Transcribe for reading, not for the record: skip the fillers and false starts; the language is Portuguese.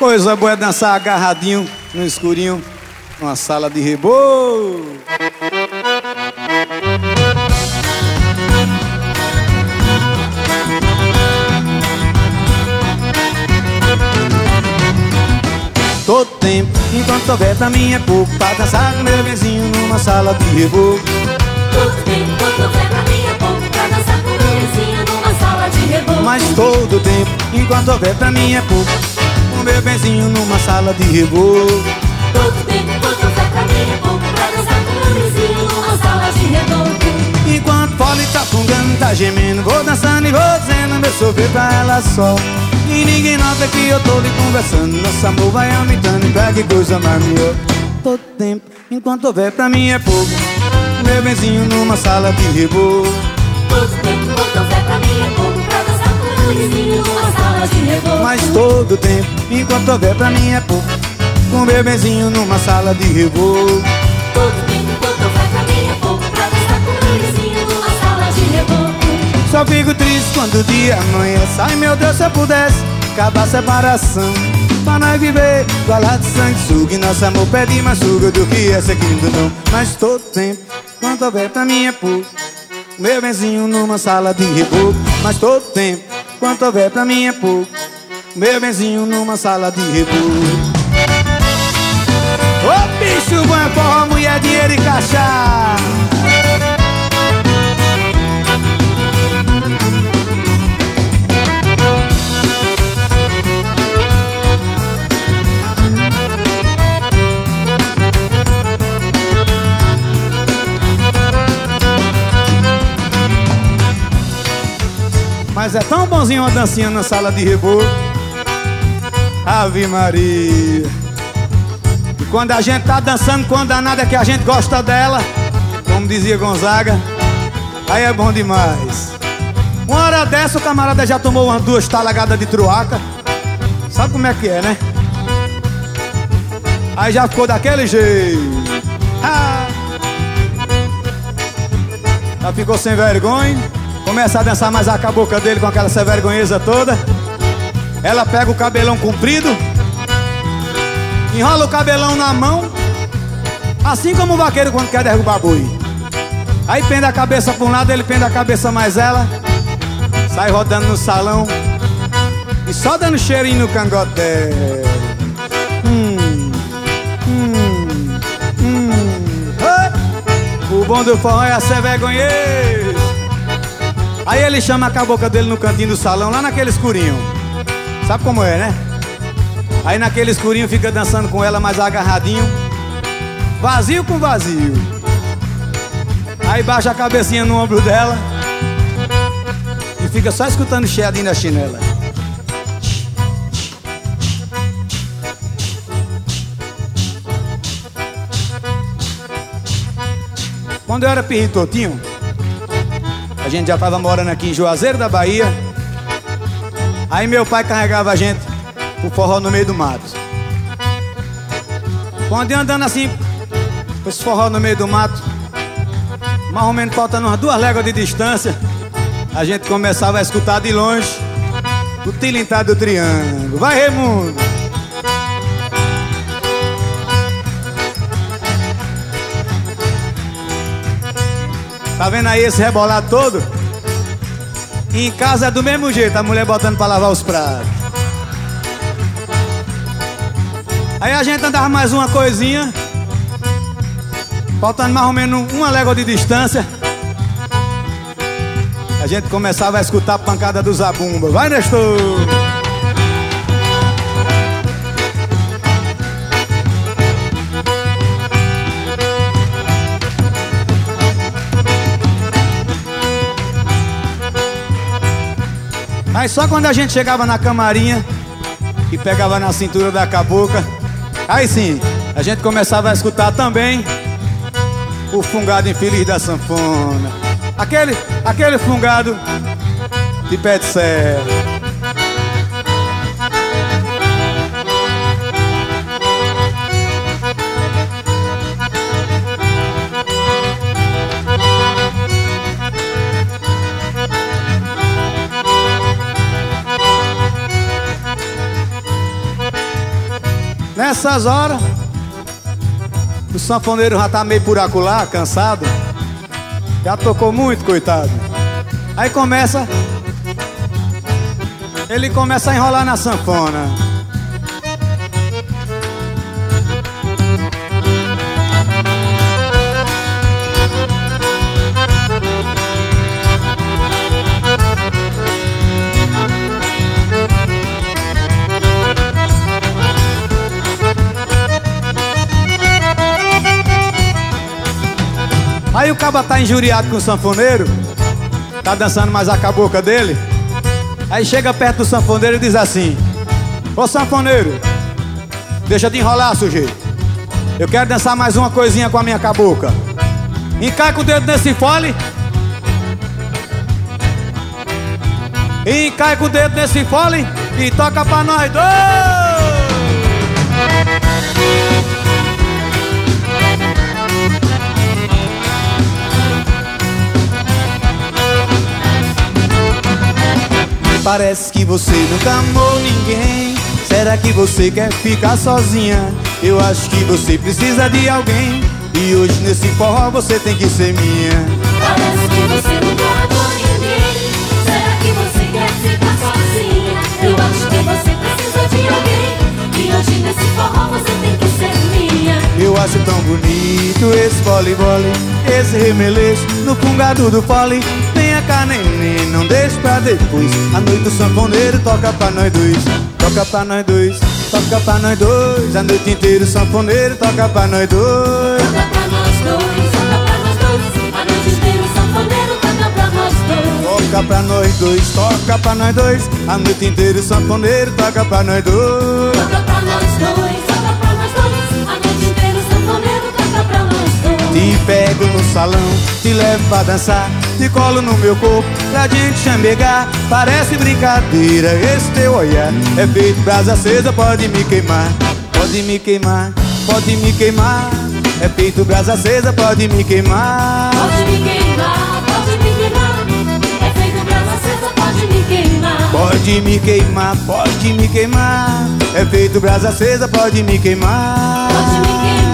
Coisa boa é dançar agarradinho no escurinho, numa sala de rebolo. Todo tempo, enquanto houver pra mim é pouco, pra dançar com meu vizinho numa sala de rebolo. Todo tempo, enquanto houver pra mim é pouco, pra dançar com meu vizinho numa sala de rebolo. Mas todo tempo, enquanto houver pra mim é pouco, com meu vizinho numa sala de rebolo. Todo tempo, enquanto houver pra mim é pouco, pra dançar com meu vizinho numa sala de rebolo. Enquanto o fole tá fungando, tá gemendo, vou dançando e vou dizendo meu sofrer pra ela só. E ninguém nota que eu tô lhe conversando, nosso amor vai aumentando, pra que coisa mais melhor. Todo tempo, enquanto houver pra mim é pouco, meu benzinho numa sala de rebolo. Todo tempo, enquanto houver pra mim é pouco, pra dançar com meu vizinho numa sala de rebolo. Mas todo tempo, enquanto houver pra mim é pouco, com meu benzinho numa sala de rebolo. Todo tempo, enquanto houver pra mim é pouco, pra dançar com meu vizinho numa sala de rebolo. Só fico triste quando o dia amanhece. Ai meu Deus, se eu pudesse acabar a separação, pra nós viver igualado de sanguessuga, e nosso amor pede mais suga do que essa aqui do não. Mas todo tempo, quanto houver pra mim é pouco, meu benzinho numa sala de rebolo. Mas todo tempo, quanto houver pra mim é pouco, meu benzinho numa sala de rebolo. Ô bicho bom é forró, mulher, dinheiro e cachaça. Mas é tão bonzinho uma dancinha na sala de rebolo. Ave Maria. E quando a gente tá dançando com a danada que a gente gosta dela, como dizia Gonzaga, aí é bom demais. Uma hora dessa o camarada já tomou umas 2 talagadas de truaca. Sabe como é que é, né? Aí já ficou daquele jeito. Já ficou sem vergonha. Começa a dançar mais a cabocla dele com aquela sem vergonheza toda. Ela pega o cabelão comprido, enrola o cabelão na mão, assim como o vaqueiro quando quer derrubar boi. Aí pende a cabeça pra um lado, ele pende a cabeça mais ela, sai rodando no salão e só dando cheirinho no cangote dela. O bom do forró é a sem vergonheza. Aí ele chama a cabocla dele no cantinho do salão, lá naquele escurinho. Sabe como é, né? Aí naquele escurinho fica dançando com ela mais agarradinho, vazio com vazio. Aí baixa a cabecinha no ombro dela e fica só escutando o chiadinho da chinela. Quando eu era pirritotinho, a gente já tava morando aqui em Juazeiro da Bahia. Aí meu pai carregava a gente pro forró no meio do mato. Quando eu andando assim, com esse forró no meio do mato, mais ou menos faltando umas 2 léguas de distância, a gente começava a escutar de longe o tilintar do triângulo. Vai, Raimundo! Tá vendo aí esse rebolado todo? E em casa é do mesmo jeito, a mulher botando pra lavar os pratos. Aí a gente andava mais uma coisinha, faltando mais ou menos 1 légua de distância, a gente começava a escutar a pancada do zabumba. Vai, Nestor! Mas só quando a gente chegava na camarinha e pegava na cintura da cabocla, aí sim, a gente começava a escutar também o fungado infeliz da sanfona. Aquele fungado de pé de serra. Nessas horas o sanfoneiro já tá meio por acolá, cansado. Já tocou muito, coitado. Aí ele começa a enrolar na sanfona. Aí o caba tá injuriado com o sanfoneiro, tá dançando mais a cabocla dele. Aí chega perto do sanfoneiro e diz assim: ô sanfoneiro, deixa de enrolar, sujeito. Eu quero dançar mais uma coisinha com a minha cabocla. Encaica o dedo nesse fole. Encaica o dedo nesse fole e toca pra nós dois. Parece que você nunca amou ninguém. Será que você quer ficar sozinha? Eu acho que você precisa de alguém. E hoje nesse forró você tem que ser minha. Parece que você nunca amou ninguém. Será que você quer ficar sozinha? Eu acho que você precisa de alguém. E hoje nesse forró você tem que ser minha. Eu acho tão bonito esse vole-vole, esse remeleixo no fungado do fole. Venha cá, neném, não deixe pra depois. A noite do sanfoneiro toca pra nós dois. Toca pra nós dois, toca pra nós dois. A noite inteira o sanfoneiro toca pra nós dois. Toca pra nós dois, toca pra nós dois. A noite inteira o sanfoneiro toca pra nós dois. Toca pra nós dois, toca pra nós dois. A noite inteira o sanfoneiro toca pra nós dois. Toca pra nós dois, toca pra nós dois. A noite inteira o sanfoneiro toca pra nós dois. Te pego no salão, te levo pra dançar, te colo no meu corpo pra gente chamegar. Parece brincadeira esse teu olhar, é feito brasa acesa, pode me queimar. Pode me queimar, pode me queimar. É feito brasa acesa, pode me queimar. Pode me queimar, pode me queimar. É feito brasa acesa, pode me queimar. Pode me queimar, pode me queimar. É feito brasa acesa, pode me queimar. Pode me queimar.